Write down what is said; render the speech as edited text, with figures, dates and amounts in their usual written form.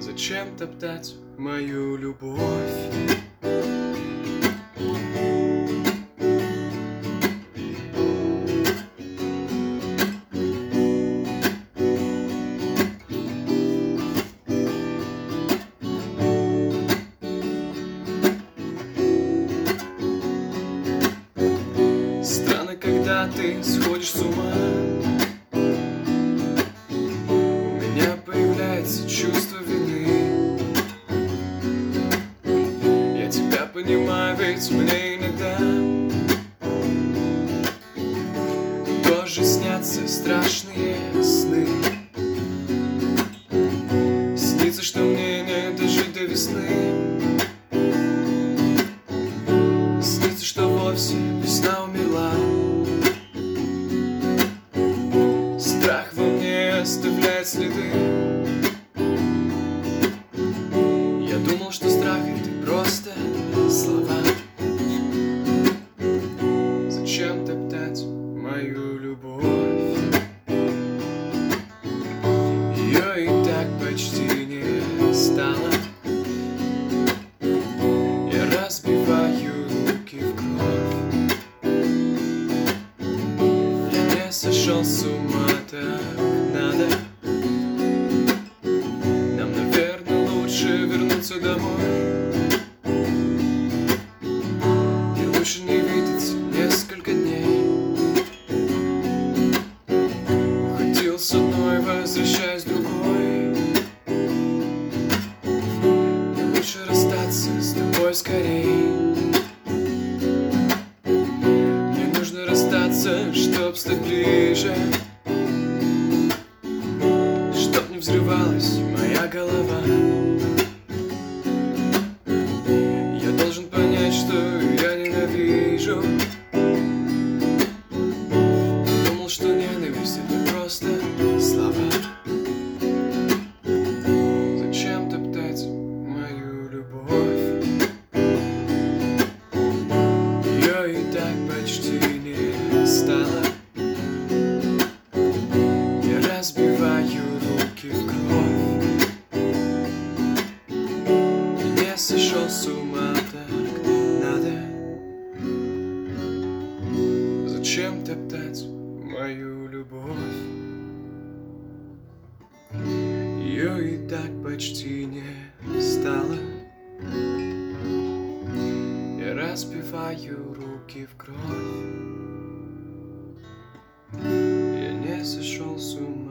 Зачем топтать мою любовь? Странно, когда ты сходишь с ума. У меня появляется чувство вины. Я тебя понимаю, ведь мне иногда тоже снятся страшные сны. Снится, что мне не дожить до весны. Снится, что вовсе весна умерла. Страх во мне оставляет следы. Я думал, что страх — это просто слова. Зачем топтать мою любовь? Ее и так почти не стало. Я разбиваю руки в кровь. Я не сошел с ума, так надо. Нам, наверное, лучше вернуться домой. И лучше не видеться несколько дней. Уходил с одной, возвращаясь с другой. И лучше расстаться с тобой скорей. Мне нужно расстаться, чтоб стать ближе, чтоб не взрывалась моя голова. Я должен понять, что я ненавижу. Думал, что ненависть — это просто слова. Зачем топтать мою любовь? Ее и так почти не стало. Я разбиваю руки в кровь. Я не сошел с ума, так надо. Зачем топтать мою любовь? Ее и так почти не стало. Я разбиваю руки в кровь. Я не сошел с ума.